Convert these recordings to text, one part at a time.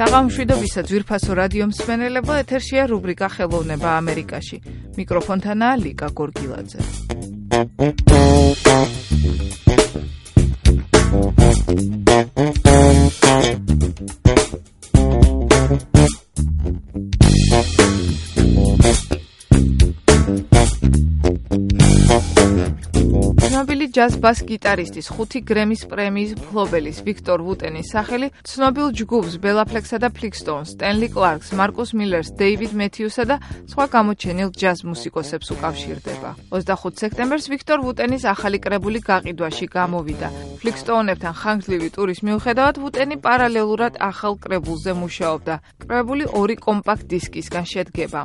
საღამოშვიდობისა ძვირფასო რადიო მსმენელებო, ეთერშია რუბრიკა ხელოვნება ამერიკაში. მიკროფონთანაა ლიკა გორგილაძე. ცნობილი ჯაზ ბას გიტარისტის 5 გრემის პრემიის მფლობელის ვიქტორ ვუტენის სახელი ცნობილ ჯგუფს ბელა ფლექსსა და ფლიკსტოუნს, სტენლი კლარკს, მარკუს მილერს, დეივიდ მეთიუსსა და სხვა გამოჩენილ ჯაზ მუსიკოსებს უკავშირდება. 25 სექტემბერს ვიქტორ ვუტენის ახალი კრებული გაყიდვაში გამოვიდა. ფლიკსტოუნებთან ხანგრძლივი ტურის მიუხედავად ვუტენი პარალელურად ახალ კრებულზე მუშაობდა. კრებული 2 კომპაქტ დისკისგან შედგება.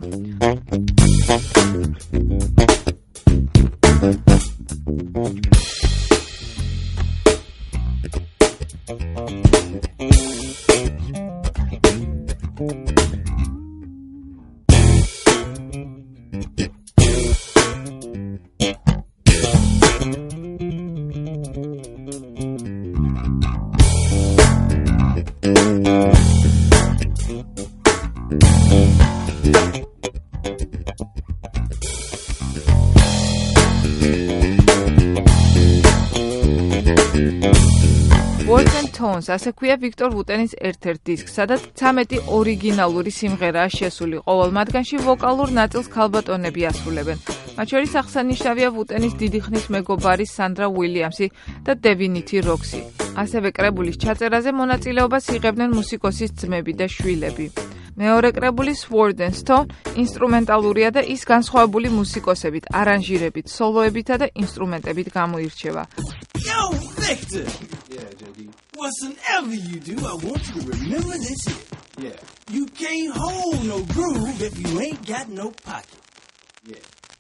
ასე ქვია ვიქტორ ვუტენის ერთ-ერთ დისკს, სადაც 13 ორიგინალური სიმღერაა შესული, ყოველ მათგანში ვოკალურ ნაწილს ქალბატონები ასრულებენ. მათ შორის აღსანიშნავია ვუტენის დიდი ხნის მეგობარი სანდრა უილიამსი და დევინითი როქსი. ასევე კრებულის ჩაწერაზე მონაწილეობას იღებდნენ მუსიკოსის ძმები და შვილები. მეორე კრებული Sword and Stone ინსტრუმენტალურია და ის განსხვავებული მუსიკოსებით, არანჟირებით, სოლოებითა და ინსტრუმენტებით გამოირჩევა. Yo, Victor! Yeah, JD. Whatever you do, I want you to remember this here. Yeah. You can't hold no groove if you ain't got no pocket. Yeah.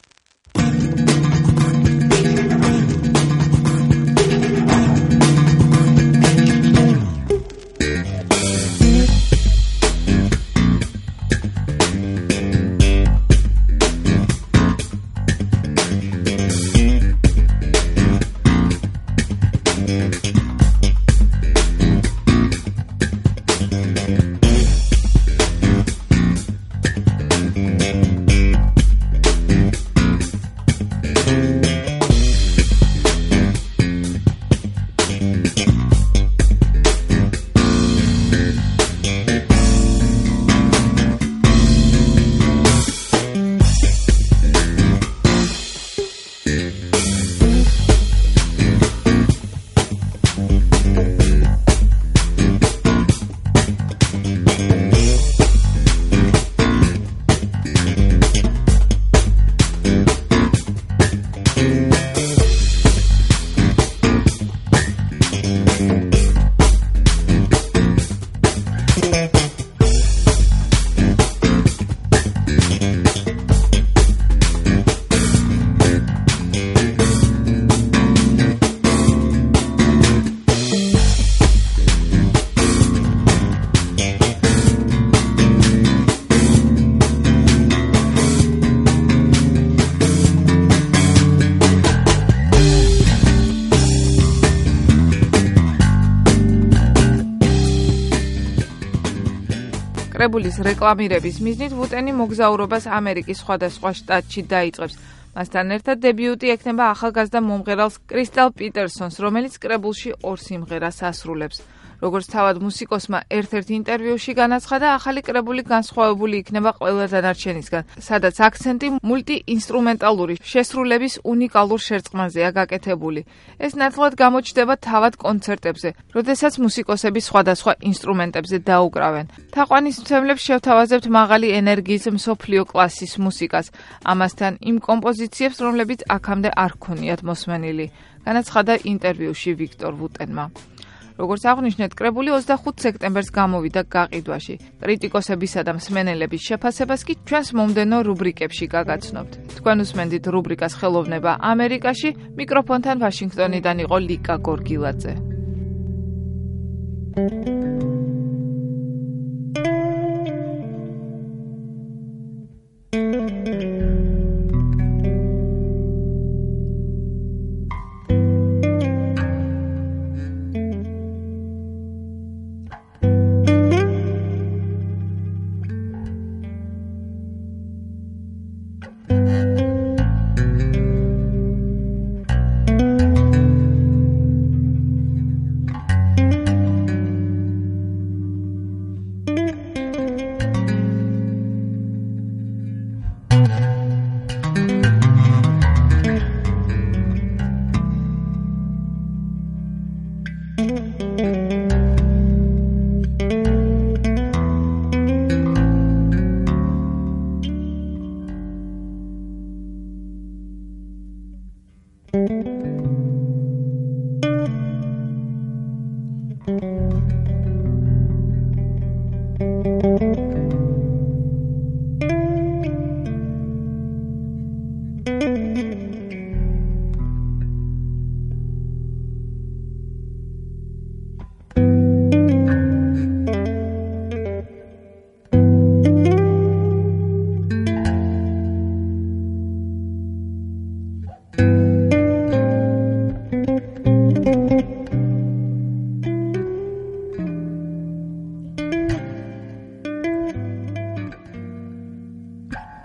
კრებულის რეკლამირების მიზნით ვუტენი მოგზაურობას ამერიკის სხვადასხვა შტატში დაიწყებს. მასთან ერთად დებიუტი ექნება ახალგაზრდა მომღერალს კრისტალ პიტერსონს, რომელიც კრებულში 2 სიმღერას ასრულებს. როგორც თავად მუსიკოსმა ერთ-ერთ ინტერვიუში განაცხადა, ახალი კრებული განსხვავებული იქნება ყველა დანარჩენისგან, სადაც აქცენტი მულტიინსტრუმენტალური შესრულების უნიკალურ შერწყმაზეა გაკეთებული. ეს ნათლად გამოჩნდება თავად კონცერტებზე, როდესაც მუსიკოსები სხვადასხვა ინსტრუმენტებზე დაუკრავენ. თაყვანისმცემლებს შევთავაზებთ მაღალი ენერგიის მსოფლიო კლასის მუსიკას, ამასთან იმ კომპოზიციებს, რომლებიც აქამდე არ ჰქონიათ მოსმენილი, განაცხადა ინტერვიუში ვიქტორ ვუტენმა. როგორც აღნიშნეთ, კრებული 25 სექტემბერს გამოვიდა გაყიდვაში. კრიტიკოსებისა და მსმენელების შეფასებას კი ჩვენს მომდენო რუბრიკებში გაგაცნობთ. თქვენ უსმენთ რუბრიკას ხელოვნება ამერიკაში, მიკროფონთან ვაშინგტონიდან იყო ლიკა გორგილაძე.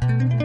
მოგესალმებით.